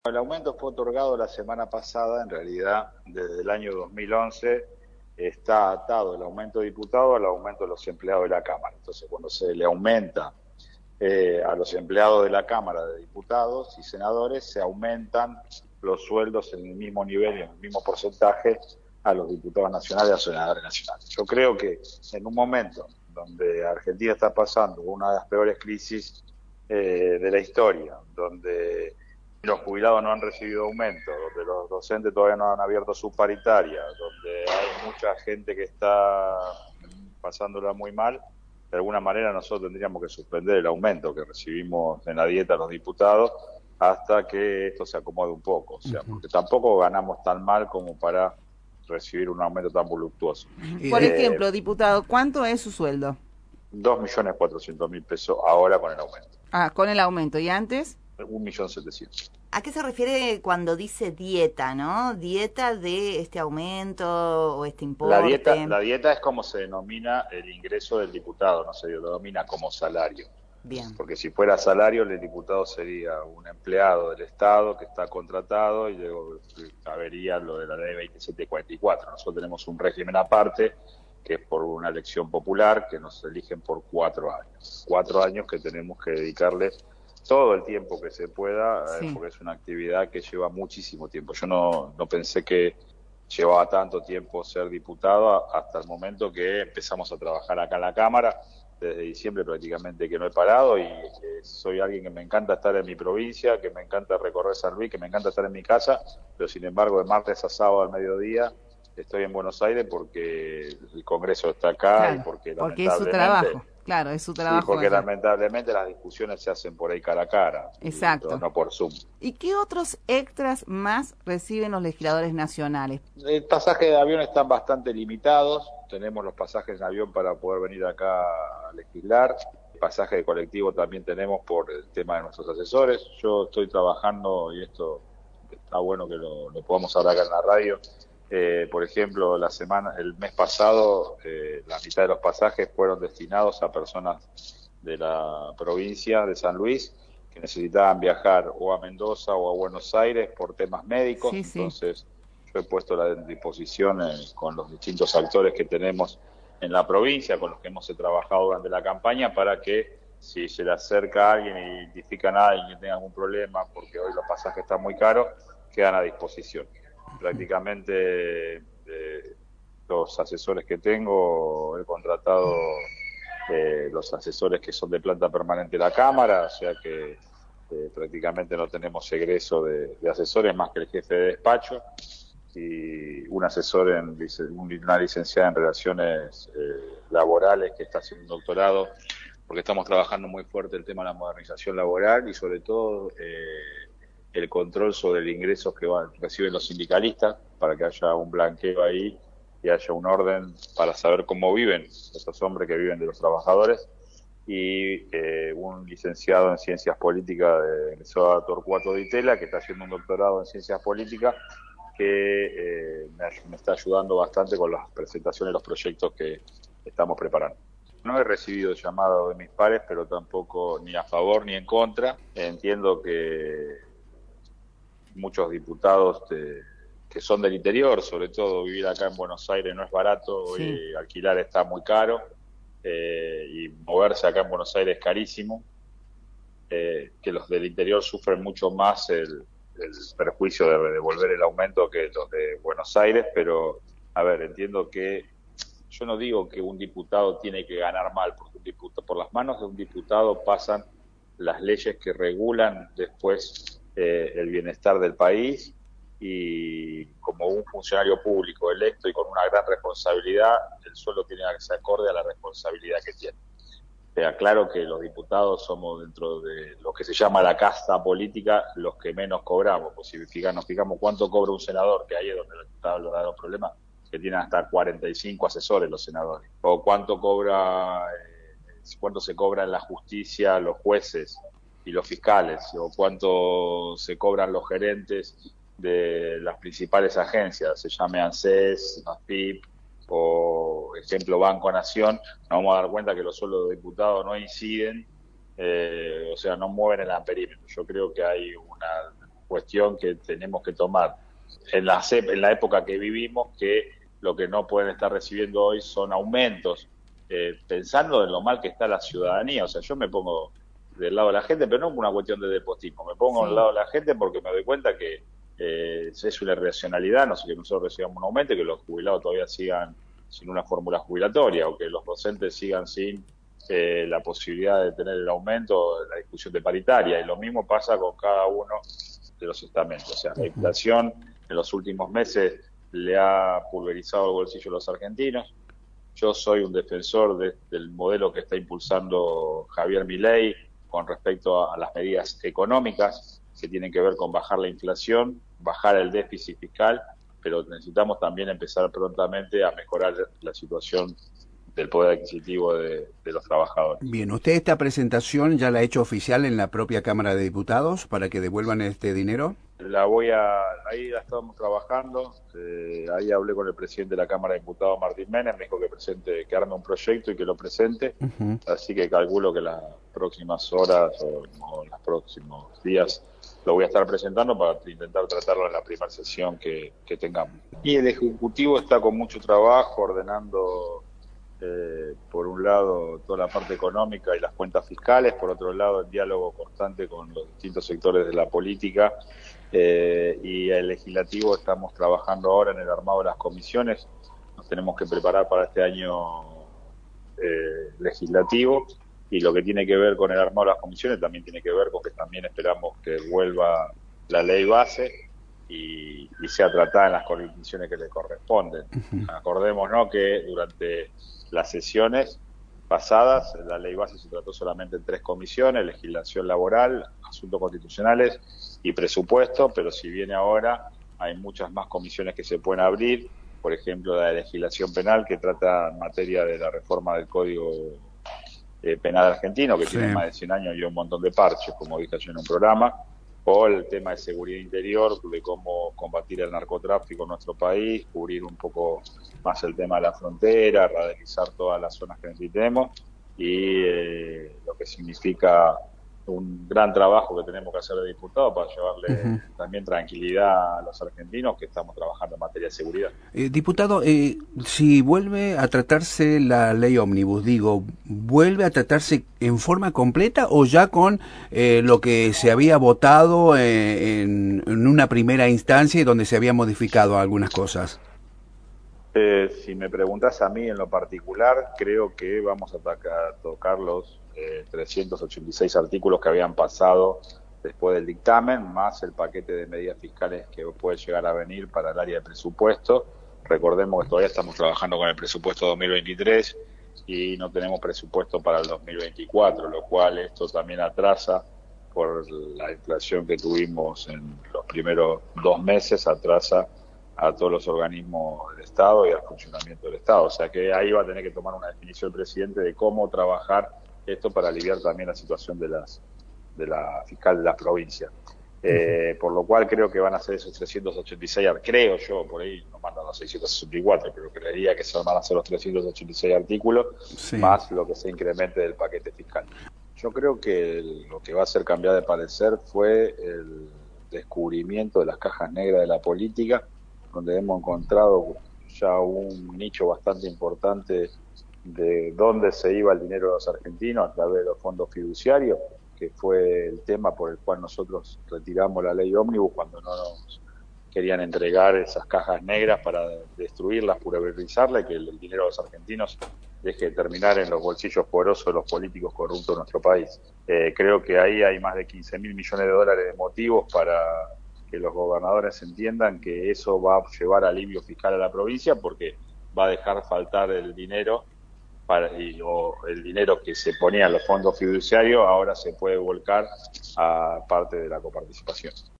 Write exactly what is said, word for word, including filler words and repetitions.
El aumento fue otorgado la semana pasada, en realidad desde el año dos mil once está atado el aumento de diputados al aumento de los empleados de la Cámara. Entonces, cuando se le aumenta eh, a los empleados de la Cámara de Diputados y Senadores, se aumentan los sueldos en el mismo nivel y en el mismo porcentaje a los diputados nacionales y a los senadores nacionales. Yo creo que en un momento donde Argentina está pasando una de las peores crisis eh, de la historia, donde los jubilados no han recibido aumento, donde los docentes todavía no han abierto su paritaria, donde hay mucha gente que está pasándola muy mal, de alguna manera nosotros tendríamos que suspender el aumento que recibimos en la dieta los diputados hasta que esto se acomode un poco, o sea, porque tampoco ganamos tan mal como para recibir un aumento tan voluptuoso. Por Eh, ejemplo, diputado, ¿cuánto es su sueldo? dos millones cuatrocientos mil pesos ahora con el aumento. Ah, con el aumento. ¿Y antes? Un millón setecientos. ¿A qué se refiere cuando dice dieta, no? Dieta de este aumento o este importe. La dieta, la dieta es como se denomina el ingreso del diputado, no se denomina como salario. Bien. Porque si fuera salario, el diputado sería un empleado del Estado que está contratado y luego cabería lo de la ley veintisiete cuarenta y cuatro. Nosotros tenemos un régimen aparte que es por una elección popular que nos eligen por cuatro años. Cuatro años que tenemos que dedicarle todo el tiempo que se pueda, sí. eh, porque es una actividad que lleva muchísimo tiempo. Yo no, no pensé que llevaba tanto tiempo ser diputado hasta el momento que empezamos a trabajar acá en la Cámara. Desde diciembre prácticamente que no he parado y eh, soy alguien que me encanta estar en mi provincia, que me encanta recorrer San Luis, que me encanta estar en mi casa, pero sin embargo de martes a sábado al mediodía estoy en Buenos Aires porque el Congreso está acá, claro, y porque, porque es su trabajo. Claro, es su trabajo. Sí, porque eso. lamentablemente las discusiones se hacen por ahí cara a cara. Exacto. Y no por Zoom. ¿Y qué otros extras más reciben los legisladores nacionales? El pasaje de avión están bastante limitados. Tenemos los pasajes en avión para poder venir acá a legislar. El pasaje de colectivo también tenemos por el tema de nuestros asesores. Yo estoy trabajando, y esto está bueno que lo, lo podamos hablar acá en la radio. Eh, por ejemplo, la semana, el mes pasado, eh, la mitad de los pasajes fueron destinados a personas de la provincia de San Luis que necesitaban viajar o a Mendoza o a Buenos Aires por temas médicos. Sí, sí. Entonces, yo he puesto la disposición eh, con los distintos actores que tenemos en la provincia, con los que hemos trabajado durante la campaña, para que si se le acerca a alguien y identifican a alguien que tenga algún problema, porque hoy los pasajes están muy caros, quedan a disposición. Prácticamente eh, los asesores que tengo, he contratado eh, los asesores que son de planta permanente de la Cámara, o sea que eh, prácticamente no tenemos egreso de, de asesores más que el jefe de despacho y un asesor, en una licenciada en Relaciones eh, Laborales que está haciendo un doctorado, porque estamos trabajando muy fuerte el tema de la modernización laboral y sobre todo eh, el control sobre el ingreso que van, reciben los sindicalistas, para que haya un blanqueo ahí y haya un orden para saber cómo viven estos hombres que viven de los trabajadores, y eh, un licenciado en Ciencias Políticas de Egresado Torcuato Di Tella, que está haciendo un doctorado en Ciencias Políticas, que eh, me, me está ayudando bastante con las presentaciones de los proyectos que estamos preparando. No he recibido llamado de mis pares, pero tampoco ni a favor ni en contra. Entiendo que muchos diputados de, que son del interior, sobre todo vivir acá en Buenos Aires no es barato, sí. Hoy alquilar está muy caro eh, y moverse acá en Buenos Aires es carísimo, eh, que los del interior sufren mucho más el, el perjuicio de devolver el aumento que los de Buenos Aires, pero a ver, entiendo que yo no digo que un diputado tiene que ganar mal, porque un diputado, por las manos de un diputado pasan las leyes que regulan después Eh, el bienestar del país, y como un funcionario público electo y con una gran responsabilidad, el sueldo tiene que ser acorde a la responsabilidad que tiene. Queda claro que los diputados somos, dentro de lo que se llama la casta política, los que menos cobramos. Pues si fijamos, nos fijamos cuánto cobra un senador, que ahí es donde está lo de los problemas, que tienen hasta cuarenta y cinco asesores los senadores, o cuánto cobra, eh, cuánto se cobra en la justicia los jueces y los fiscales, o cuánto se cobran los gerentes de las principales agencias, se llame ANSES, AFIP o ejemplo Banco Nación, nos vamos a dar cuenta que los sueldos de diputados no inciden, eh, o sea, no mueven el amperímetro. Yo creo que hay una cuestión que tenemos que tomar en la, en la época que vivimos, que lo que no pueden estar recibiendo hoy son aumentos, eh, pensando en lo mal que está la ciudadanía. O sea, yo me pongo del lado de la gente, pero no por una cuestión de despotismo, me pongo Sí. del lado de la gente porque me doy cuenta que eh, es una irracionalidad, no sé, que nosotros recibamos un aumento y que los jubilados todavía sigan sin una fórmula jubilatoria, o que los docentes sigan sin eh, la posibilidad de tener el aumento, la discusión de paritaria, y lo mismo pasa con cada uno de los estamentos. O sea, la inflación en los últimos meses le ha pulverizado el bolsillo a los argentinos. Yo soy un defensor de, del modelo que está impulsando Javier Milei con respecto a, a las medidas económicas que tienen que ver con bajar la inflación, bajar el déficit fiscal, pero necesitamos también empezar prontamente a mejorar la situación del poder adquisitivo de, de los trabajadores. Bien, ¿usted esta presentación ya la ha hecho oficial en la propia Cámara de Diputados para que devuelvan este dinero? La voy a, ahí la estamos trabajando, eh, ahí hablé con el presidente de la Cámara de Diputados, Martín Menem, me dijo que presente, que arme un proyecto y que lo presente, uh-huh. Así que calculo que las próximas horas o, o los próximos días lo voy a estar presentando para intentar tratarlo en la primera sesión que, que tengamos. Y el Ejecutivo está con mucho trabajo ordenando, eh, por un lado, toda la parte económica y las cuentas fiscales, por otro lado, el diálogo constante con los distintos sectores de la política, eh, y el Legislativo estamos trabajando ahora en el armado de las comisiones. Nos tenemos que preparar para este año eh, legislativo. Y lo que tiene que ver con el armado de las comisiones también tiene que ver con que también esperamos que vuelva la ley base y, y sea tratada en las condiciones que le corresponden. Uh-huh. Acordémonos que durante las sesiones pasadas la ley base se trató solamente en tres comisiones: legislación laboral, asuntos constitucionales y presupuesto, pero si viene ahora hay muchas más comisiones que se pueden abrir, por ejemplo la de legislación penal, que trata en materia de la reforma del Código Eh, penal argentino, que sí. Tiene más de cien años y un montón de parches, como dije yo en un programa, o el tema de seguridad interior, de cómo combatir el narcotráfico en nuestro país, cubrir un poco más el tema de la frontera, radicalizar todas las zonas que necesitemos, y eh, lo que significa un gran trabajo que tenemos que hacer de diputados para llevarle uh-huh. también tranquilidad a los argentinos que estamos trabajando en materia de seguridad. Eh, diputado, eh, si vuelve a tratarse la ley ómnibus, digo, ¿vuelve a tratarse en forma completa o ya con eh, lo que se había votado eh, en, en una primera instancia y donde se había modificado algunas cosas? Eh, si me preguntas a mí en lo particular, creo que vamos a tocar, tocar los eh, trescientos ochenta y seis artículos que habían pasado después del dictamen, más el paquete de medidas fiscales que puede llegar a venir para el área de presupuesto. Recordemos que todavía estamos trabajando con el presupuesto dos mil veintitrés y no tenemos presupuesto para el dos mil veinticuatro, lo cual esto también atrasa, por la inflación que tuvimos en los primeros dos meses, atrasa a todos los organismos del Estado y al funcionamiento del Estado. O sea que ahí va a tener que tomar una definición el presidente de cómo trabajar esto para aliviar también la situación de las de la fiscal de la provincia. Eh, por lo cual creo que van a ser esos trescientos ochenta y seis, creo yo, por ahí nos mandan los seiscientos sesenta y cuatro, pero creería que se van a ser los trescientos ochenta y seis artículos, sí. Más lo que se incremente del paquete fiscal. Yo creo que el, lo que va a hacer cambiar de parecer fue el descubrimiento de las cajas negras de la política, donde hemos encontrado ya un nicho bastante importante de dónde se iba el dinero de los argentinos a través de los fondos fiduciarios, que fue el tema por el cual nosotros retiramos la ley ómnibus cuando no nos querían entregar esas cajas negras para destruirlas, pulverizarlas, y que el dinero de los argentinos deje de terminar en los bolsillos porosos de los políticos corruptos de nuestro país. Eh, creo que ahí hay más de quince mil millones de dólares de motivos para que los gobernadores entiendan que eso va a llevar alivio fiscal a la provincia, porque va a dejar faltar el dinero para, y, o el dinero que se ponía en los fondos fiduciarios ahora se puede volcar a parte de la coparticipación.